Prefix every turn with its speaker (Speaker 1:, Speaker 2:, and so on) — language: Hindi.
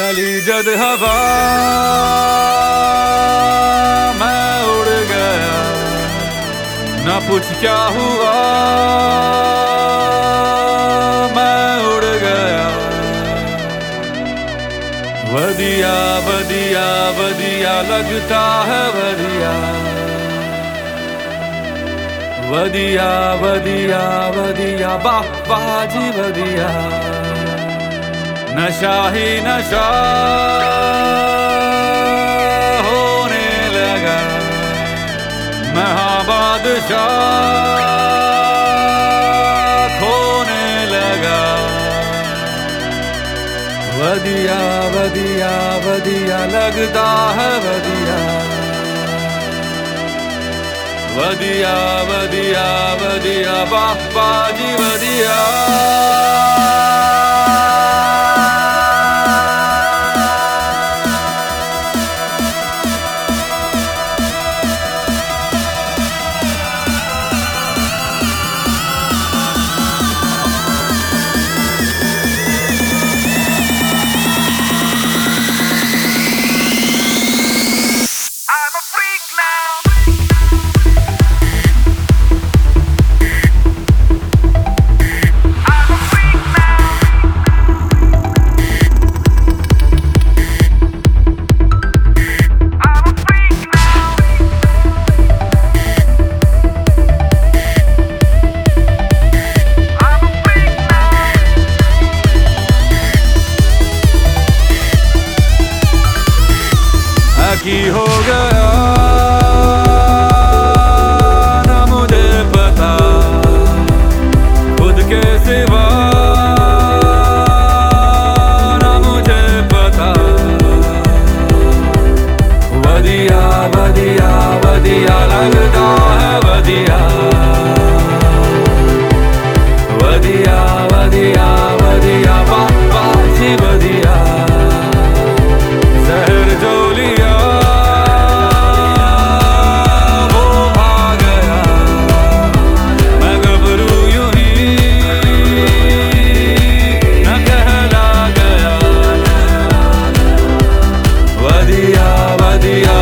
Speaker 1: चली जद हवा मैं उड़ गया, न पूछ क्या हुआ मैं उड़ गया। वदिया वदिया वदिया लगता है वदिया, वदिया वदिया वदिया वाह वाह जी वदिया। नशा ही नशा होने लगा, मैं हाँ बादशाह खोने लगा। वदिया वदिया वदिया लगता है वदिया, वदिया वदिया वदिया वाह वाह जी वदिया। की हो गया ना मुझे पता खुद के सिवा, ना मुझे पता। वदिया वदिया वदिया लगता है वदिया, वदिया वदिया वदिया वाह वाह जी वदिया। जहर जो लिया वदिया